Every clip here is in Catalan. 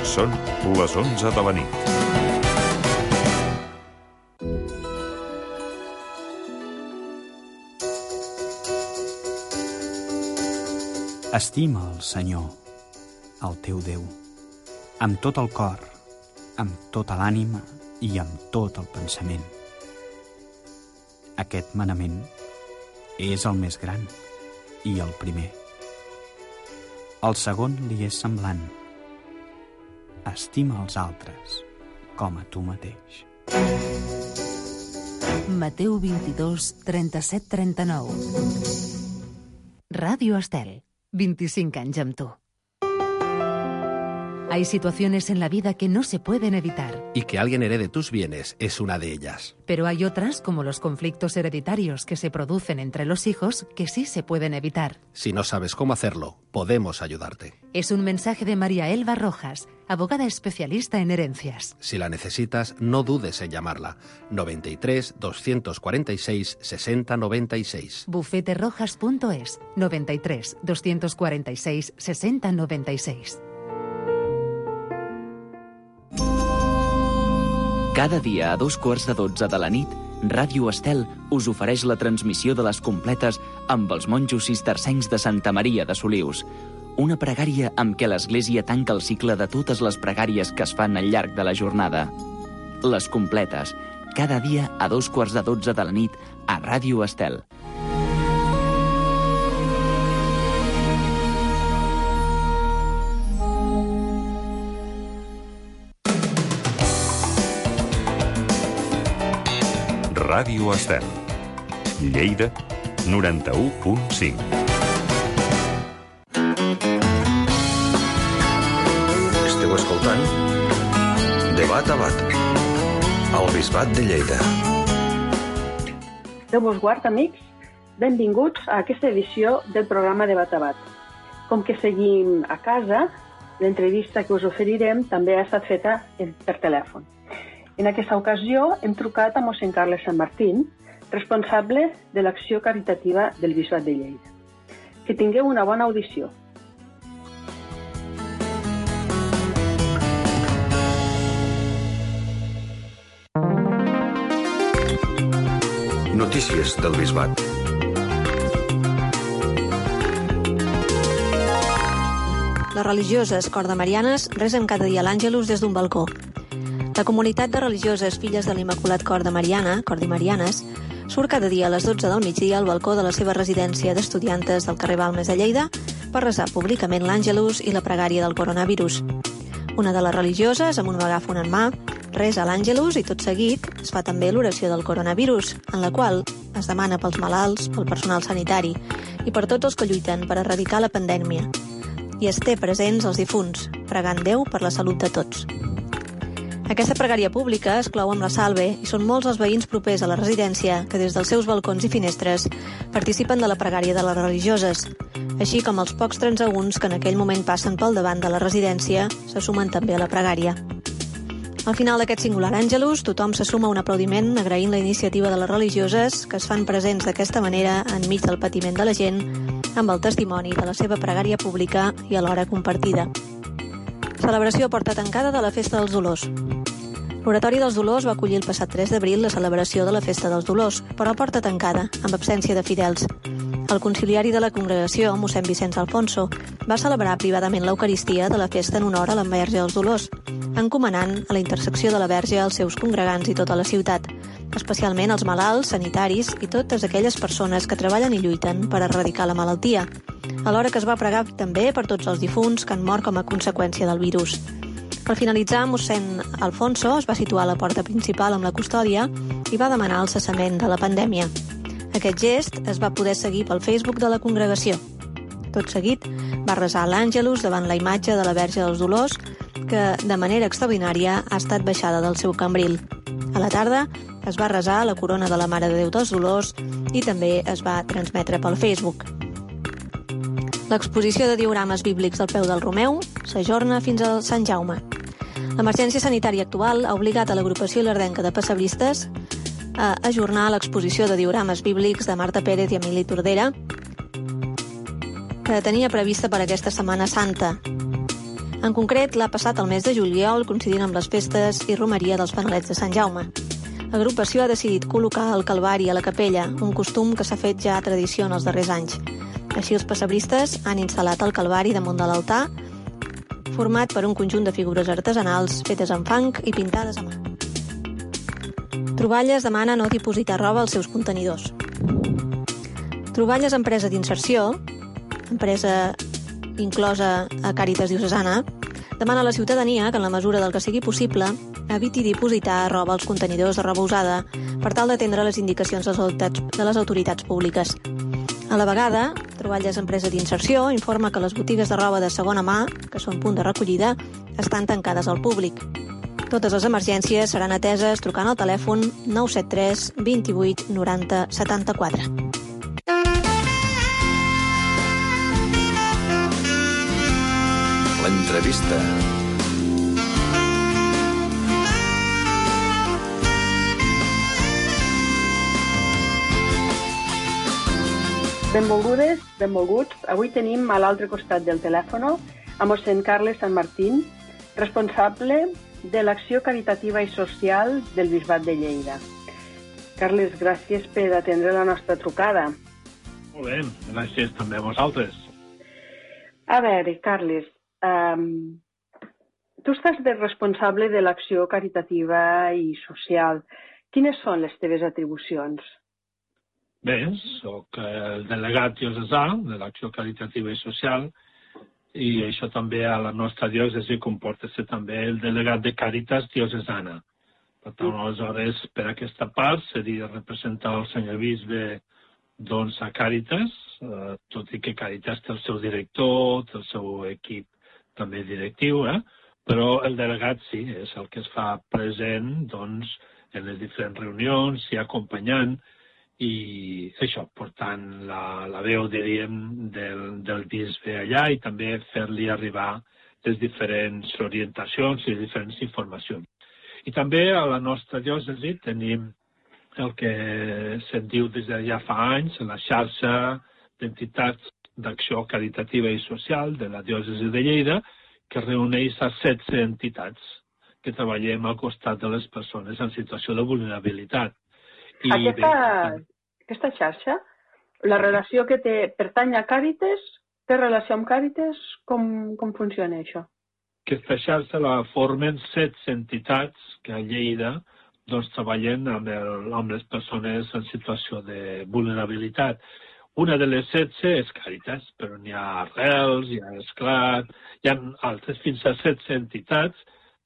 Són les 11 de la nit. Estima el Senyor, el teu Déu, amb tot el cor, amb tota l'ànima i amb tot el pensament. Aquest manament és el més gran i el primer. El segon li és semblant. Estima els altres com a tu mateix. Mateu 22, 37-39. Ràdio Estel, 25 anys amb tu. Hay situaciones en la vida que no se pueden evitar. Y que alguien herede tus bienes es una de ellas. Pero hay otras, como los conflictos hereditarios que se producen entre los hijos, que sí se pueden evitar. Si no sabes cómo hacerlo, podemos ayudarte. Es un mensaje de María Elba Rojas, abogada especialista en herencias. Si la necesitas, no dudes en llamarla. 93 246 60 96. Bufeterojas.es 93 246 60 96. Cada dia a 2:15 de la nit, Ràdio Estel us ofereix la transmissió de les completes amb els monjos cistercencs de Santa Maria de Solius. Una pregària amb què l'Església tanca el cicle de totes les pregàries que es fan al llarg de la jornada. Les completes, cada dia a 2:15 de la nit a Ràdio Estel. Ràdio Estel. Lleida, 91.5. Esteu escoltant Debat a Bat, al Bisbat de Lleida. Déu vos guard, amics. Benvinguts a aquesta edició del programa Debat a Bat. Com que seguim a casa, l'entrevista que us oferirem també ha estat feta per telèfon. En aquesta ocasió hem trucat a mossèn Carles Sant Martín, responsable de l'acció caritativa del Bisbat de Lleida. Que tingueu una bona audició. Notícies del Bisbat. Les religioses cordamarianes resen cada dia l'Àngelus des d'un balcó. La comunitat de religioses filles de l'Immaculat Cor de Mariana, Cordimarianes, surt cada dia a les 12 del migdia al balcó de la seva residència d'estudiantes del carrer Balmes de Lleida per resar públicament l'Àngelus i la pregària del coronavirus. Una de les religioses, amb un megàfon en mà, resa l'Àngelus i tot seguit es fa també l'oració del coronavirus, en la qual es demana pels malalts, pel personal sanitari i per tots els que lluiten per erradicar la pandèmia. I es té presents els difunts, pregant Déu per la salut de tots. Aquesta pregària pública es clou amb la salve i són molts els veïns propers a la residència que des dels seus balcons i finestres participen de la pregària de les religioses, així com els pocs transeünts que en aquell moment passen pel davant de la residència se sumen també a la pregària. Al final d'aquest singular Àngelus, tothom se suma a un aplaudiment agraint la iniciativa de les religioses que es fan presents d'aquesta manera enmig del patiment de la gent amb el testimoni de la seva pregària pública i alhora compartida. Celebració a porta tancada de la Festa dels Dolors. L'Oratori dels Dolors va acollir el passat 3 d'abril la celebració de la Festa dels Dolors, però a porta tancada, amb absència de fidels. El conciliari de la congregació, mossèn Vicenç Alfonso, va celebrar privadament l'Eucaristia de la festa en honor a la Verge dels Dolors, encomanant a la intersecció de la Verge als seus congregants i tota la ciutat, especialment els malalts, sanitaris i totes aquelles persones que treballen i lluiten per erradicar la malaltia, alhora que es va pregar també per tots els difunts que han mort com a conseqüència del virus. Per finalitzar, mossèn Alfonso es va situar a la porta principal amb la custòdia i va demanar el cessament de la pandèmia. Aquest gest es va poder seguir pel Facebook de la congregació. Tot seguit, va resar l'Àngelus davant la imatge de la Verge dels Dolors, que, de manera extraordinària, ha estat baixada del seu cambril. A la tarda, es va resar la corona de la Mare de Déu dels Dolors i també es va transmetre pel Facebook. L'exposició de diorames bíblics al peu del Romeu s'ajorna fins al Sant Jaume. L'emergència sanitària actual ha obligat a l'agrupació ilerdenca de pessebristes a ajornar l'exposició de diorames bíblics de Marta Pérez i Emili Tordera, que tenia prevista per aquesta Setmana Santa. En concret, l'ha passat el mes de juliol, coincidint amb les festes i romeria dels Fanalets de Sant Jaume. L'agrupació ha decidit col·locar el Calvari a la capella, un costum que s'ha fet ja tradició en els darrers anys. Així, els pessebristes han instal·lat el Calvari damunt de l'altar, format per un conjunt de figures artesanals fetes amb fang i pintades a mà. Troballes demana no dipositar roba als seus contenidors. Troballes, empresa d'inserció, empresa inclosa a Càritas Diocesana, demana a la ciutadania que, en la mesura del que sigui possible, eviti dipositar roba als contenidors de roba usada per tal d'atendre les indicacions de les autoritats públiques. A la vegada, Troballes, empresa d'inserció, informa que les botigues de roba de segona mà, que són punt de recollida, estan tancades al públic. Totes les emergències seran ateses trucant al telèfon 973 28 90 74. L'entrevista. Benvolgudes, benvolguts. Avui tenim a l'altre costat del telèfon a mossèn Carles Sant Martín, responsable de l'acció caritativa i social del Bisbat de Lleida. Carles, gràcies per atendre la nostra trucada. Molt bé, gràcies també a vosaltres. A veure, Carles, tu estàs de responsable de l'acció caritativa i social. Quines són les teves atribucions? Bé, soc el delegat diocesà de l'acció caritativa i social i això també a la nostra diòcesi comporta ser també el delegat de Càritas Diocesana. Per tant, aleshores, per aquesta part seria representar el senyor bisbe doncs, a Càritas, tot i que Càritas té el seu director, té el seu equip també directiu, però el delegat sí, és el que es fa present doncs, en les diferents reunions i acompanyant i això, portant la veu, diríem, del bisbe allà i també fer-li arribar les diferents orientacions i les diferents informacions. I també a la nostra diòcesi tenim el que se'n diu des de ja fa anys, la xarxa d'entitats d'acció caritativa i social de la diòcesi de Lleida, que reuneix a 16 entitats que treballem al costat de les persones en situació de vulnerabilitat. Aquesta xarxa, la relació que pertany a Càritas, té relació amb Càritas? Com funciona això? Aquesta xarxa la formen 16 entitats que a Lleida doncs, treballen amb les persones en situació de vulnerabilitat. Una de les 16 és Càritas, però n'hi ha Arrels, hi ha Esclat, hi ha altres, fins a 16 entitats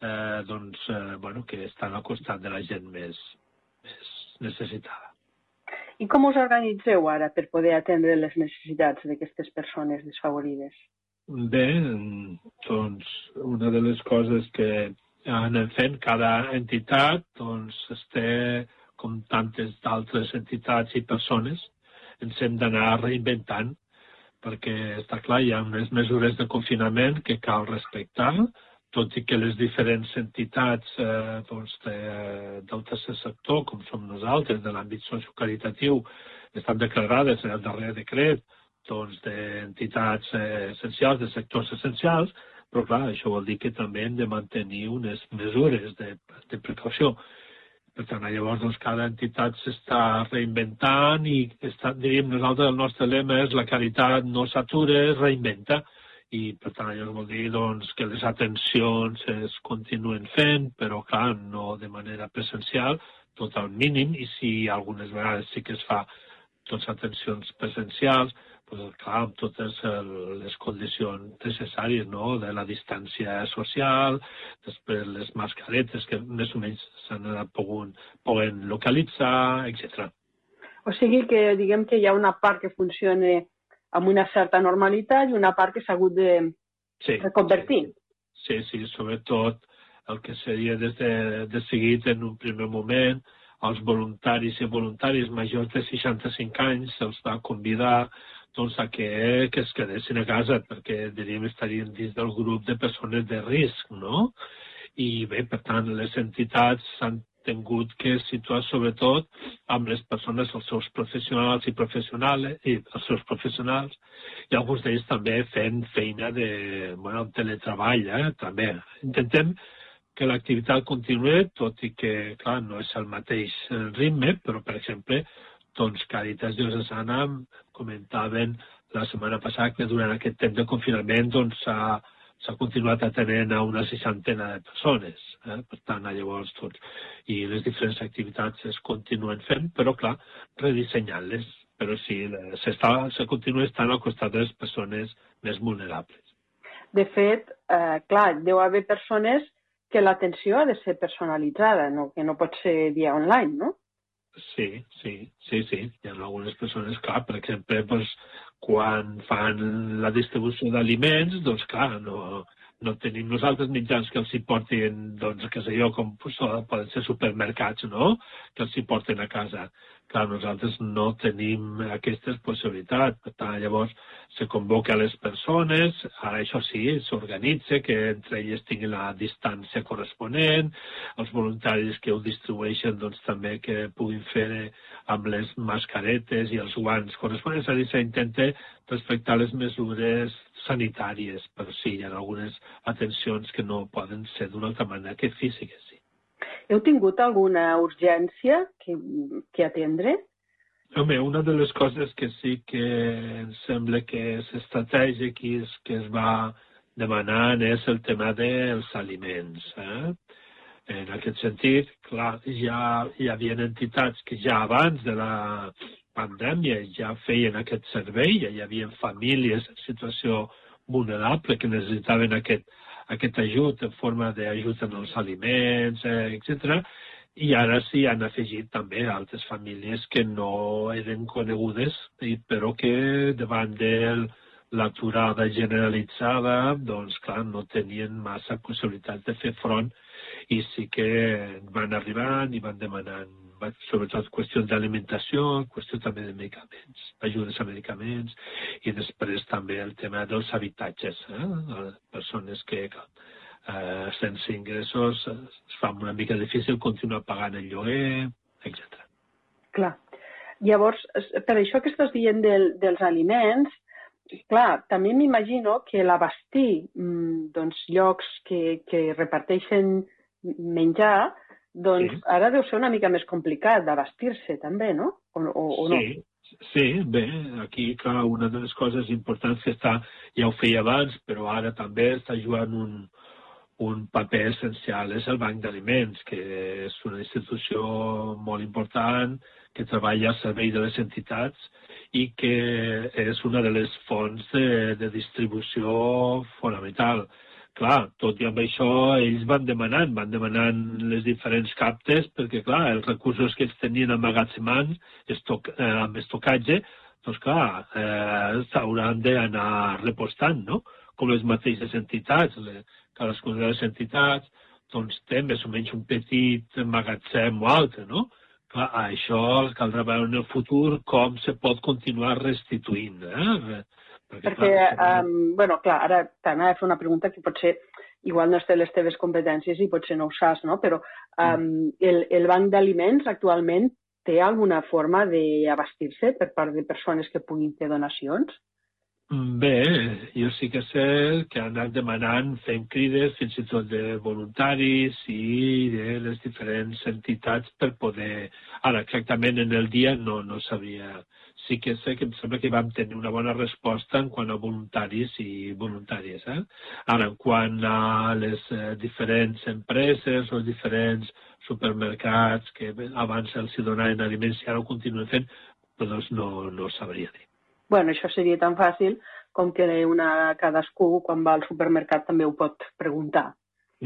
que estan al costat de la gent més necessitada. I com us organitzeu ara per poder atendre les necessitats d'aquestes persones desfavorides? Bé, doncs una de les coses que anem fent, cada entitat doncs, té, com tantes d'altres entitats i persones, ens hem d'anar reinventant, perquè està clar, hi ha unes mesures de confinament que cal respectar, tot i que les diferents entitats del tercer sector, com som nosaltres, de l'àmbit sociocaritatiu, estan declarades en el darrer decret d'entitats essencials, de sectors essencials, però clar, això vol dir que també hem de mantenir unes mesures de precaució. Per tant, llavors cada entitat s'està reinventant i diríem nosaltres, el nostre lema és la caritat no s'atura, es reinventa. I, per tant, això vol dir que les atencions es continuen fent, però, clar, no de manera presencial, tot al mínim, i si algunes vegades sí que es fa atencions presencials, doncs, clar, amb totes les condicions necessàries, no?, de la distància social, després les mascaretes que més o menys s'han poden localitzar, etc. O sigui que, diguem que hi ha una part que funciona amb una certa normalitat i una part que s'ha hagut de reconvertir. Sí, sobretot el que seria de seguit en un primer moment, els voluntaris i voluntaris majors de 65 anys se'ls va convidar a que es quedessin a casa, perquè diríem estarien dins del grup de persones de risc, no? I bé, per tant, les entitats s'han tingut que situar sobretot amb les persones, els seus professionals i els seus professionals, i alguns d'ells també fent feina de teletreball, també. Intentem que l'activitat continuï, tot i que, clar, no és el mateix ritme, però, per exemple, doncs Càritas Diocesana comentaven la setmana passada que durant aquest temps de confinament doncs s'ha continuat atenent a una 60 de persones. Per tant, llavors, i les diferents activitats es continuen fent, però, clar, redissenyant-les. Però sí, se continua estant al costat de les persones més vulnerables. De fet, clar, deu haver persones que l'atenció ha de ser personalitzada, que no pot ser via online, no? Sí. Hi ha algunes persones, clar, per exemple, doncs, quan fan la distribució d'aliments, doncs, clar, no tenim nosaltres mitjans que els hi portin, doncs, què sé jo, com poden ser supermercats, no?, que els hi porten a casa. Clar, nosaltres no tenim aquestes possibilitats. Per tant, llavors, se convoca a les persones, això sí, s'organitza, que entre elles tinguin la distància corresponent, els voluntaris que ho distribueixen, doncs, també que puguin fer amb les mascaretes i els guants corresponents. És a dir, s'intenta respectar les mesures sanitàries, però sí, hi ha algunes atencions que no poden ser d'una altra manera que físiques, sí. Heu tingut alguna urgència que atendre? Home, una de les coses que sí que em sembla que és estratègic i que es va demanant és el tema dels aliments. En aquest sentit, clar, ja hi havia entitats que ja abans de la pandèmia ja feien aquest servei, ja hi havia famílies en situació vulnerable que necessitaven aquest ajut en forma d'ajut en els aliments, etc. I ara s'hi han afegit també altres famílies que no eren conegudes, però que davant de l'aturada generalitzada, doncs clar, no tenien massa possibilitats de fer front i sí que van arribant i van demanant sobretot qüestions d'alimentació, qüestió també de medicaments, ajudes a medicaments, i després també el tema dels habitatges. Persones que sense ingressos es fa una mica difícil continuar pagant el lloguer, etc. Clar. Llavors, per això que estàs dient dels aliments, clar, també m'imagino que l'abastir llocs que reparteixen menjar, doncs ara deu ser una mica més complicat d'abastir-se també, no? O no? Sí, bé, aquí, clar, una de les coses importants que ja ho feia abans, però ara també està jugant un paper essencial, és el Banc d'Aliments, que és una institució molt important, que treballa al servei de les entitats i que és una de les fonts de distribució fonamental. Clar, tot i amb això, ells van demanant les diferents captes, perquè, clar, els recursos que ells tenien emmagatzemant amb estocatge, doncs, clar, s'hauran d'anar repostant, no? Com les mateixes entitats. Cadascuna de les entitats, doncs, té més o menys un petit magatzem o altre, no? Clar, això caldrà veure en el futur com se pot continuar restituint, Perquè, clar, ara t'anava a fer una pregunta que potser igual no té les teves competències i potser no ho saps, no? Però el Banc d'Aliments actualment té alguna forma d'abastir-se per part de persones que puguin fer donacions? Bé, jo sí que sé que han anat demanant, fent crides, fins i tot de voluntaris i de les diferents entitats per poder... Ara, exactament en el dia no sabria... Sí que sé que em sembla que vam tenir una bona resposta en quant a voluntaris i voluntàries. Ara, en quant a les diferents empreses o diferents supermercats que abans els donaven aliments i ara ho continuen fent, doncs no sabria dir. Bueno, això seria tan fàcil com que cadascú, quan va al supermercat, també ho pot preguntar.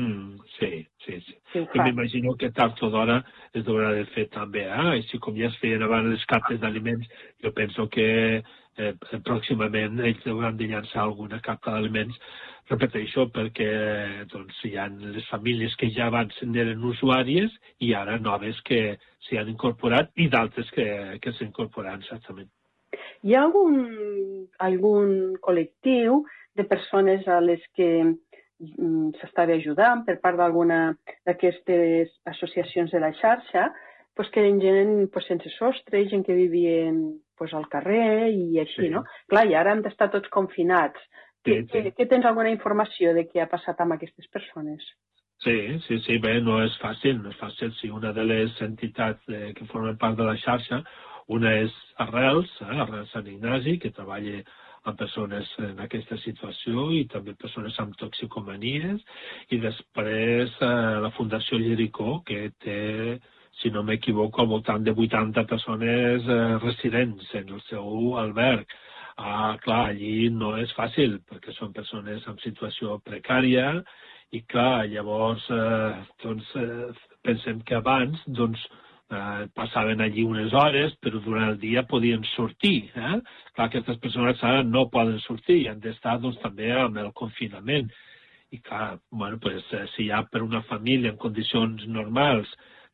Sí. I m'imagino que tard o d'hora es deurà de fer també. Així com ja es feien abans les captes d'aliments, jo penso que pròximament ells hauran de llançar alguna capta d'aliments, repeteixo, perquè doncs, hi ha les famílies que ja abans eren usuàries i ara noves que s'hi han incorporat i d'altres que s'incorporaran certament. Hi ha algun col·lectiu de persones a les que s'estava ajudant per part d'alguna d'aquestes associacions de la xarxa, que eren gent sense sostre, gent que vivien al carrer i així, no? Clar, i ara hem d'estar tots confinats. Què tens alguna informació de què ha passat amb aquestes persones? Sí, bé, no és fàcil. Si una de les entitats que formen part de la xarxa, una és Arrels Sant Ignasi, que treballa amb persones en aquesta situació i també persones amb toxicomanies, i després la Fundació Llericó, que té, si no m'equivoco, al voltant de 80 persones residents en el seu alberg. Clar, allí no és fàcil, perquè són persones en situació precària, i clar, llavors pensem que abans passaven allí unes hores, però durant el dia podien sortir. Clar, aquestes persones ara no poden sortir i han d'estar també amb el confinament. I clar, si hi ha per una família en condicions normals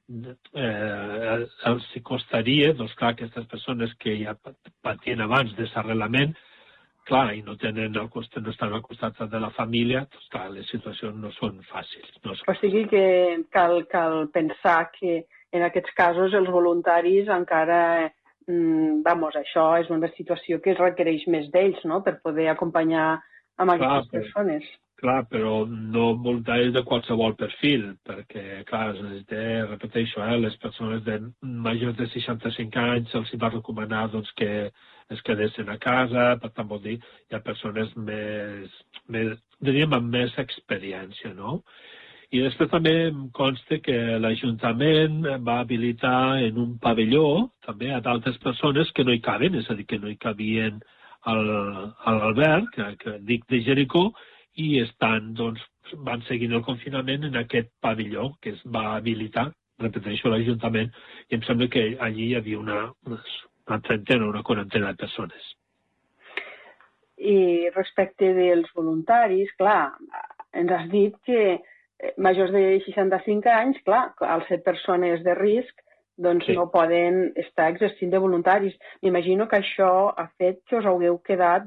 els costaria, clar, aquestes persones que ja patien abans desarrelament, clar, i no estan al costat de la família, clar, les situacions no són fàcils. O sigui que cal pensar que en aquests casos els voluntaris encara, això és una situació que es requereix més d'ells, no?, per poder acompanyar amb aquestes persones. Clar, però no voluntaris de qualsevol perfil, perquè, clar, es necessita, repeteixo, les persones majors de 65 anys se'ls va recomanar que es quedessin a casa, per tant vol dir, hi ha persones diríem, amb més experiència, no? I després també em consta que l'Ajuntament va habilitar en un pavelló també a d'altres persones que no hi caben, és a dir, que no hi cabien a l'alberg, que dic de Jericó, i van seguint el confinament en aquest pavelló que es va habilitar, repeteixo, l'Ajuntament, i em sembla que allí hi havia una trentena, una quarantena de persones. I respecte dels voluntaris, clar, ens has dit que majors de 65 anys, clar, al ser persones de risc, no poden estar exercint de voluntaris. M'imagino que això ha fet que us hagueu quedat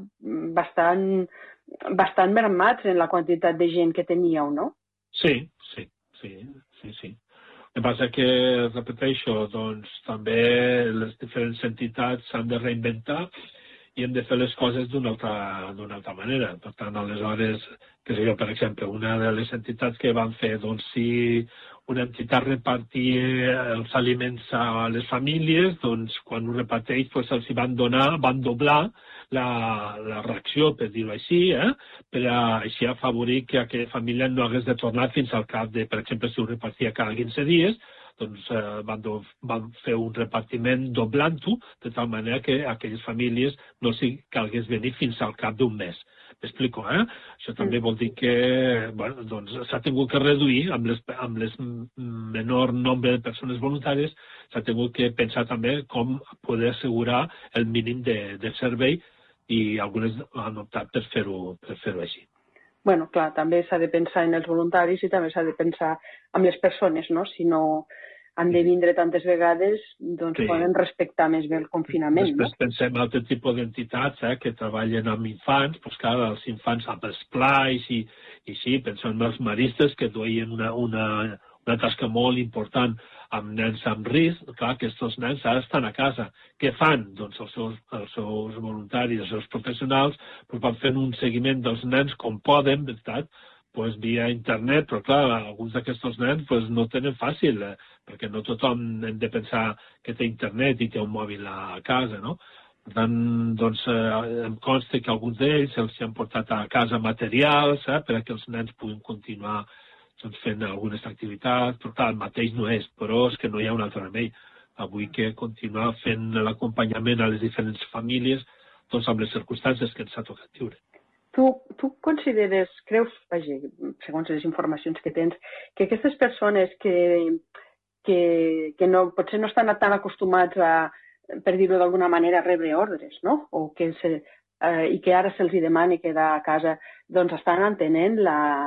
bastant mermats en la quantitat de gent que teníeu, no? Sí. El que passa que, repeteixo, també les diferents entitats s'han de reinventar i hem de fer les coses d'una altra manera. Per tant, aleshores, per exemple, una de les entitats que van fer, si una entitat repartia els aliments a les famílies, quan ho reparteix, se'ls van doblar la reacció, per dir-ho així, per així afavorir que aquella família no hagués de tornar fins al cap de, per exemple, si ho repartia cada 15 dies, van fer un repartiment doblant-ho, de tal manera que aquelles famílies no s'hi calgués venir fins al cap d'un mes. M'explico, Això també vol dir que s'ha tingut que reduir amb les menor nombre de persones voluntàries, s'ha tingut que pensar també com poder assegurar el mínim de servei i algunes han optat per fer-ho així. Bueno, clar, també s'ha de pensar en els voluntaris i també s'ha de pensar en les persones, no? Si no han de vindre tantes vegades, poden respectar més bé el confinament, no? Després pensem en altre tipus d'entitats que treballen amb infants, clar, els infants amb els plais i sí, pensem en els maristes que duien una tasca molt important amb nens amb risc. Clar, aquests nens ara estan a casa. Què fan? Els seus voluntaris, els seus professionals, van fent un seguiment dels nens com poden, veritat, via internet, però clar, alguns d'aquests nens no tenen fàcil, perquè no tothom hem de pensar que té internet i té un mòbil a casa, no? Per tant, em consta que alguns d'ells els han portat a casa materials perquè els nens puguin continuar fent algunes activitats, però clar, el mateix no és, però és que no hi ha un altre remei. Avui que continuar fent l'acompanyament a les diferents famílies, amb les circumstàncies que ens ha tocat viure. Tu consideres, creus, segons les informacions que tens, que aquestes persones que potser no estan tan acostumats a, per dir-ho d'alguna manera, a rebre ordres, no? I que ara se'ls demani quedar a casa, estan entenent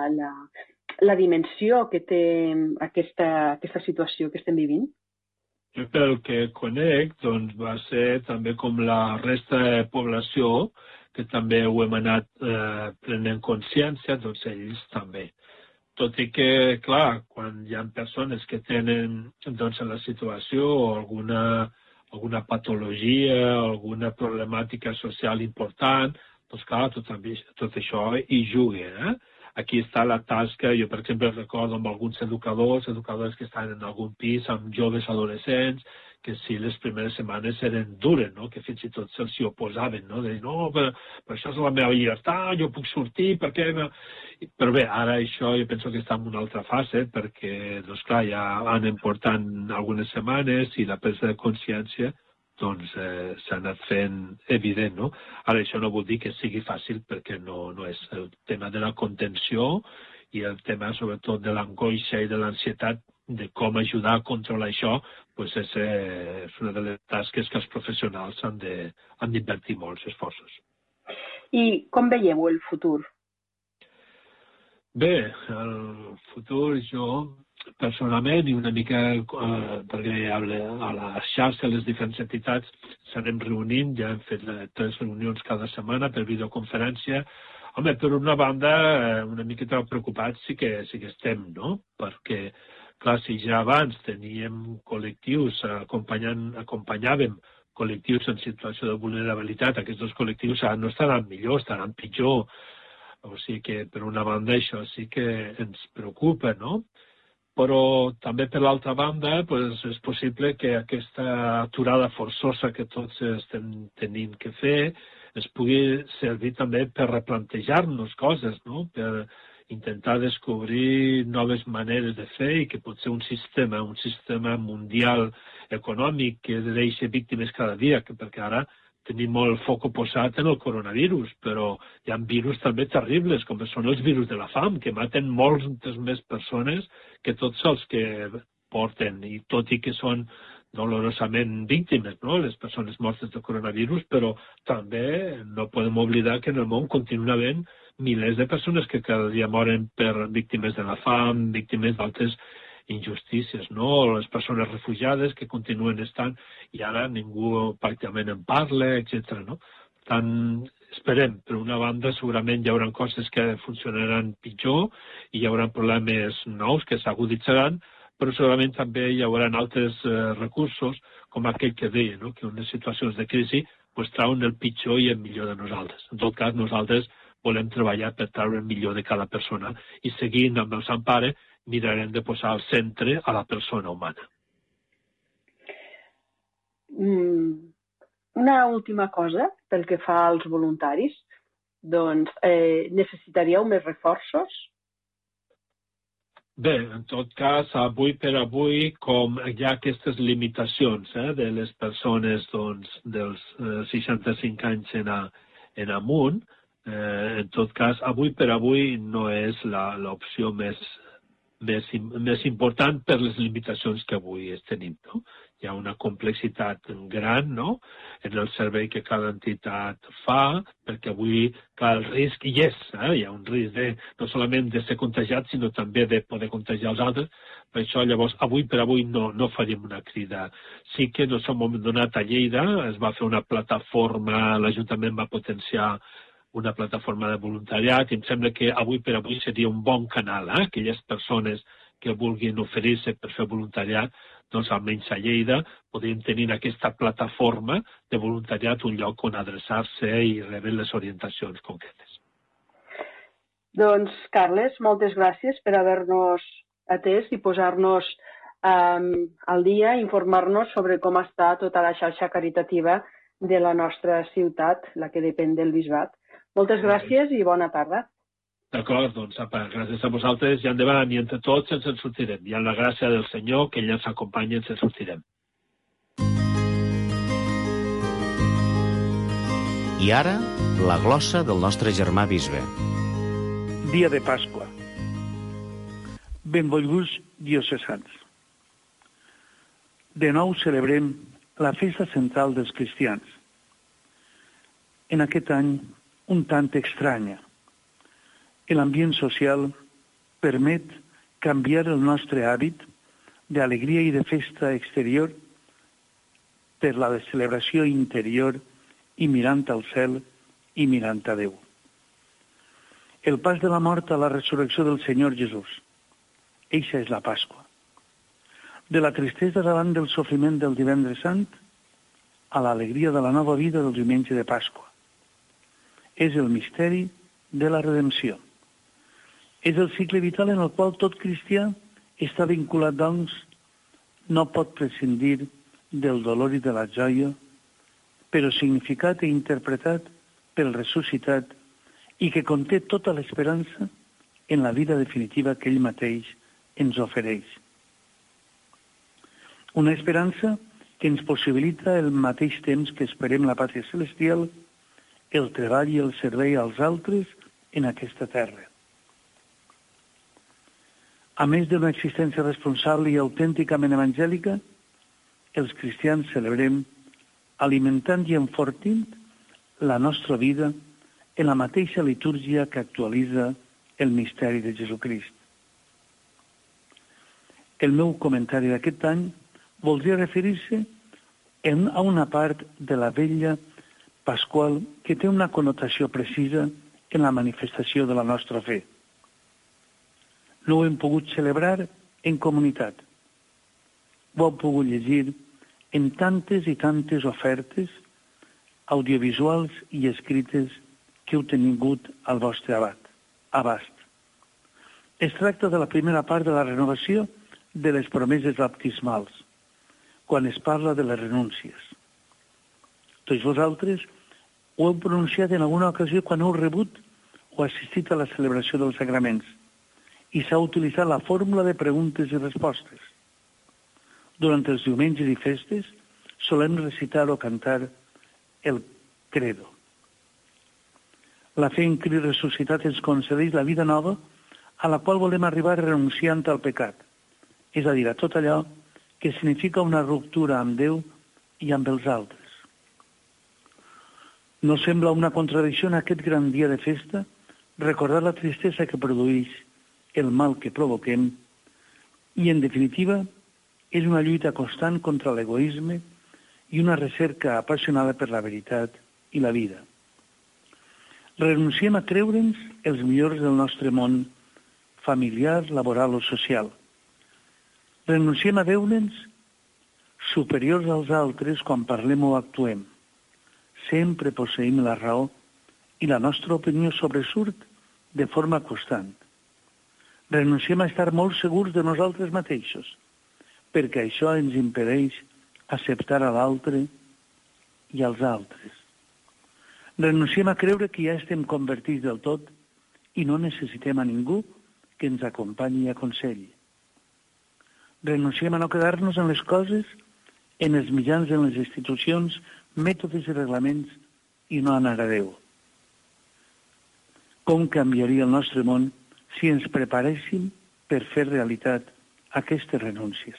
la dimensió que té aquesta situació que estem vivint? Jo pel que conec, va ser també com la resta de població que també ho hem anat prenent consciència, doncs ells també. Tot i que, clar, quan hi ha persones que tenen doncs, la situació o alguna patologia, alguna problemàtica social important, doncs clar, tot això hi juga. Aquí està la tasca, jo per exemple recordo amb alguns educadors que estan en algun pis amb joves adolescents, que sí, les primeres setmanes eren dures, no? Que fins i tot se'ls hi oposaven, no? De dir, no, però això és la meva llibertat, jo puc sortir, per què? Però bé, ara això jo penso que està en una altra fase, perquè, doncs clar, ja anem portant algunes setmanes i la presa de consciència doncs s'ha anat fent evident, no? Ara, això no vol dir que sigui fàcil, perquè no és el tema de la contenció i el tema, sobretot, de l'angoixa i de l'ansietat, de com ajudar a controlar això, doncs és una de les tasques que els professionals han d'invertir molts esforços. I com veieu el futur? Bé, el futur jo personalment i una mica perquè a la xarxa, a les diferents entitats s'anem reunint, ja hem fet 3 reunions cada setmana per videoconferència. Home, per una banda, una miqueta preocupats sí que estem, no? Perquè clar, si ja abans teníem col·lectius, acompanyàvem col·lectius en situació de vulnerabilitat, aquests dos col·lectius no estaran millor, estaran pitjor. O sigui que, per una banda, això sí que ens preocupa, no? Però també, per l'altra banda, és possible que aquesta aturada forçosa que tots estem tenint que fer es pugui servir també per replantejar-nos coses, no? Per intentar descobrir noves maneres de fer i que pot ser un sistema mundial econòmic que deixa víctimes cada dia, perquè ara tenim el foc posat en el coronavirus, però hi ha virus també terribles, com són els virus de la fam, que maten moltes més persones que tots els que porten, i tot i que són dolorosament víctimes, no?, les persones mortes de coronavirus, però també no podem oblidar que en el món continuen havent milers de persones que cada dia moren per víctimes de la fam, víctimes d'altres injustícies, no? Les persones refugiades que continuen estant i ara ningú pràcticament en parla, etc. No? Per tant, esperem, per una banda segurament hi haurà coses que funcionaran pitjor i hi haurà problemes nous que s'aguditzaran, però segurament també hi haurà altres recursos, com aquell que deia, no? Que en les situacions de crisi trauen el pitjor i el millor de nosaltres. En tot cas, nosaltres volem treballar per treure el millor de cada persona i seguint amb el Sant Pare mirarem de posar al centre a la persona humana. Una última cosa pel que fa als voluntaris. Doncs necessitaríeu més reforços? Bé, en tot cas, avui per avui, com hi ha aquestes limitacions de les persones dels 65 anys en amunt, en tot cas, avui per avui no és l'opció més important per les limitacions que avui tenim, no? Hi ha una complexitat gran, no?, en el servei que cada entitat fa, perquè avui, clar, el risc hi és, hi ha un risc no solament de ser contagiat, sinó també de poder contagiar els altres. Per això, llavors, avui per avui no faríem una crida. Sí que en el seu moment donat a Lleida es va fer una plataforma, l'Ajuntament va potenciar una plataforma de voluntariat, i em sembla que avui per avui seria un bon canal, aquelles persones que vulguin oferir-se per fer voluntariat, doncs almenys a Lleida podríem tenir aquesta plataforma de voluntariat un lloc on adreçar-se i rebre les orientacions concretes. Doncs, Carles, moltes gràcies per haver-nos atès i posar-nos al dia, informar-nos sobre com està tota la xarxa caritativa de la nostra ciutat, la que depèn del bisbat. Moltes gràcies i bona tarda. D'acord, doncs, gràcies a vosaltres i endavant, i entre tots ens en sortirem. I amb la gràcia del Senyor, que ell ens acompanya, ens en sortirem. I ara, la glossa del nostre germà bisbe. Dia de Pasqua. Benvolguts diocesans. De nou celebrem la festa central dels cristians. En aquest any, un tant estranya. L'ambient social permet canviar el nostre hàbit d'alegria i de festa exterior per la de celebració interior i mirant al cel i mirant a Déu. El pas de la mort a la resurrecció del Senyor Jesús. Eixa és la Pasqua. De la tristesa davant del sofriment del divendres sant a l'alegria de la nova vida del diumenge de Pasqua. És el misteri de la redempció. És el cicle vital en el qual tot cristià està vinculat, doncs, no pot prescindir del dolor i de la joia, però significat i interpretat pel ressuscitat i que conté tota l'esperança en la vida definitiva que ell mateix ens ofereix. Una esperança que ens possibilita al mateix temps que esperem la pàtria celestial, el treball i el servei als altres en aquesta terra. A més d'una existència responsable i autènticament evangèlica, els cristians celebrem alimentant i enfortint la nostra vida en la mateixa litúrgia que actualitza el misteri de Jesucrist. El meu comentari d'aquest any voldria referir-se a una part de la vetlla pasqual que té una connotació precisa en la manifestació de la nostra fe. No ho hem pogut celebrar en comunitat. Ho hem pogut llegir en tantes i tantes ofertes audiovisuals i escrites que heu tingut al vostre abast. Es tracta de la primera part de la renovació de les promeses baptismals, quan es parla de les renúncies. Tots vosaltres ho heu pronunciat en alguna ocasió quan heu rebut o assistit a la celebració dels sagraments i s'ha utilitzat la fórmula de preguntes i respostes. Durant els diumenges i festes solem recitar o cantar el credo. La fe en Crist ressuscitat ens concedeix la vida nova a la qual volem arribar renunciant al pecat, és a dir, a tot allò que significa una ruptura amb Déu i amb els altres. No sembla una contradicció en aquest gran dia de festa recordar la tristesa que produeix el mal que provoquem i, en definitiva, és una lluita constant contra l'egoisme i una recerca apassionada per la veritat i la vida. Renunciem a creure'ns els millors del nostre món familiar, laboral o social. Renunciem a veure'ns superiors als altres quan parlem o actuem. Sempre posseïm la raó i la nostra opinió sobresurt de forma constant. Renunciem a estar molt segurs de nosaltres mateixos, perquè això ens impedeix acceptar a l'altre i als altres. Renunciem a creure que ja estem convertits del tot i no necessitem a ningú que ens acompanyi i aconselli. Renunciem a no quedar-nos en les coses, en els mitjans, en les institucions, mètodes i reglaments i no anar a Déu. Com canviaria el nostre món si ens preparéssim per fer realitat aquestes renúncies?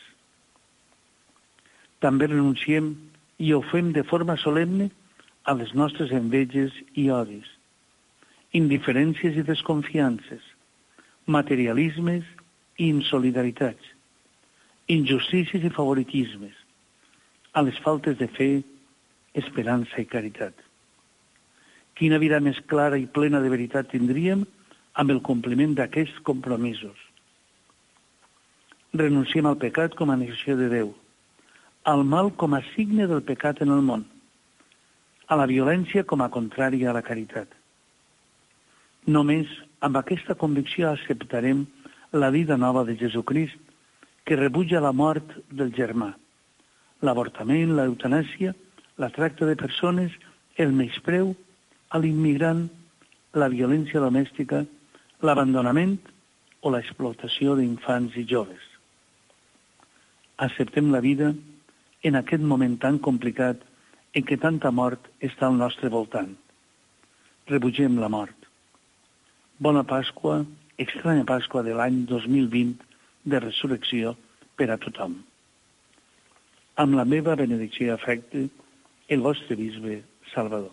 També renunciem i ho fem de forma solemne a les nostres enveges i odis, indiferències i desconfiances, materialismes i insolidaritats, injustícies i favoritismes, a les faltes de fe, esperança i caritat. Quina vida més clara i plena de veritat tindríem amb el compliment d'aquests compromisos? Renunciem al pecat com a negació de Déu, al mal com a signe del pecat en el món, a la violència com a contrària a la caritat. Només amb aquesta convicció acceptarem la vida nova de Jesucrist, que rebutja la mort del germà, l'avortament, l'eutanàsia, la tracta de persones, el menyspreu a l'immigrant, la violència domèstica, l'abandonament o l'explotació d'infants i joves. Acceptem la vida en aquest moment tan complicat en què tanta mort està al nostre voltant. Rebutgem la mort. Bona Pasqua, estranya Pasqua de l'any 2020 de resurrecció per a tothom. Amb la meva benedicció i afecte, el vostre bisbe Salvador.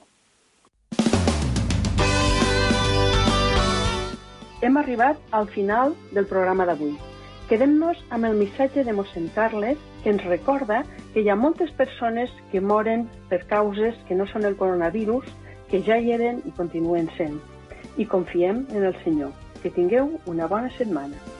Hem arribat al final del programa d'avui. Quedem-nos amb el missatge de mossèn Carles, que ens recorda que hi ha moltes persones que moren per causes que no són el coronavirus, que ja hi eren i continuen sent. I confiem en el Senyor. Que tingueu una bona setmana.